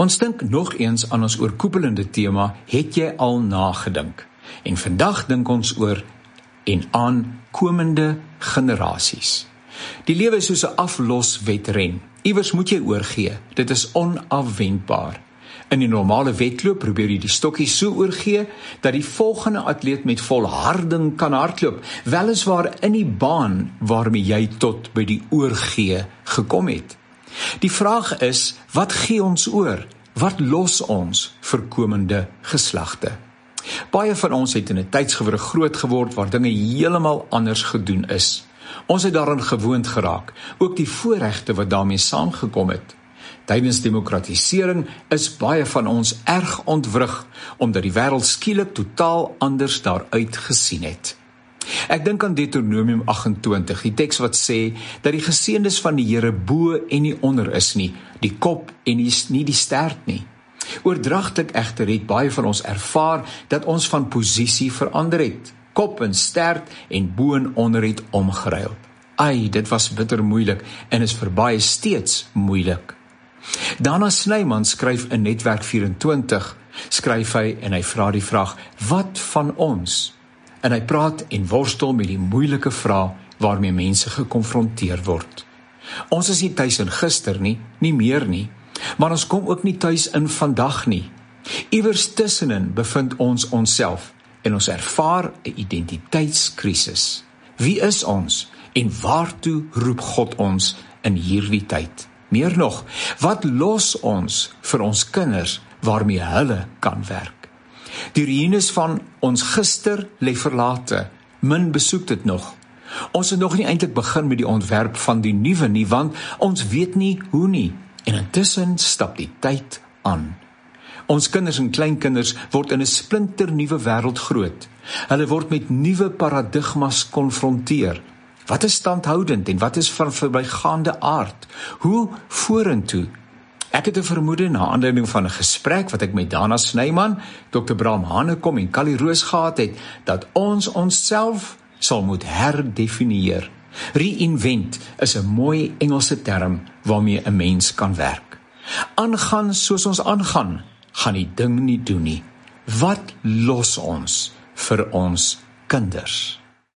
Ons dink nog eens aan ons oorkoepelende tema, het jy al nagedink? En vandag dink ons oor en aan komende generasies. Die lewe is soos 'n afloswedren. Iewers moet jy oorgee, dit is onafwendbaar. In die normale wedloop probeer jy die stokkie so oorgee, dat die volgende atleet met volharding kan hardloop, weliswaar in die baan waarmee jy tot by die oorgee gekom het. Die vraag is, wat gee ons oor? Wat los ons vir komende geslagte? Baie van ons het in 'n tydsgewrig groot geword waar dinge heeltemal anders gedoen is. Ons het daaraan gewoond geraak, ook die voorregte wat daarmee saamgekom het. Tydens demokratisering is baie van ons erg ontwrig, omdat die wêreld skielik totaal anders daaruit gesien het. Ek dink aan Deuteronomium 28, die teks wat sê, dat die geseëndes van die Here bo en nie onder is nie, die kop en nie die stert nie. Oordragtelik egter het baie van ons ervaar, dat ons van posisie verander het. Kop en stert en bo en onder het omgeruil. Ai, dit was bitter moeilik en is vir baie steeds moeilik. Dana Snyman skryf in Netwerk 24, skryf hy en hy vra die vraag, wat van ons? En hy praat en worstel met die moeilike vraag waarmee mense gekonfronteer word. Ons is nie tuis in gister nie meer nie, maar ons kom ook nie tuis in vandag nie. Iewers tussenin bevind ons onsself en ons ervaar 'n identiteitskrisis. Wie is ons en waartoe roep God ons in hierdie tyd? Meer nog, wat los ons vir ons kinders waarmee hulle kan werk? Die ruïnes van ons gister lê verlate, min besoek dit nog. Ons het nog nie eintlik begin met die ontwerp van die nuwe nie, want ons weet nie hoe nie, en intussen stap die tyd aan. Ons kinders en kleinkinders word in 'n splinternuwe wêreld groot. Hulle word met nuwe paradigmas konfronteer. Wat is standhoudend en wat is van verbygaande aard? Hoe vorentoe? Ek het 'n vermoede na aanleiding van 'n gesprek wat ek met Dana Snyman, Dr. Bram Hanekom en Callie Roos gehad het, dat ons onsself sal moet herdefinieer. Reinvent is 'n mooi Engelse term waarmee 'n mens kan werk. Aangaan soos ons aangaan, gaan die ding nie doen nie. Wat los ons vir ons kinders?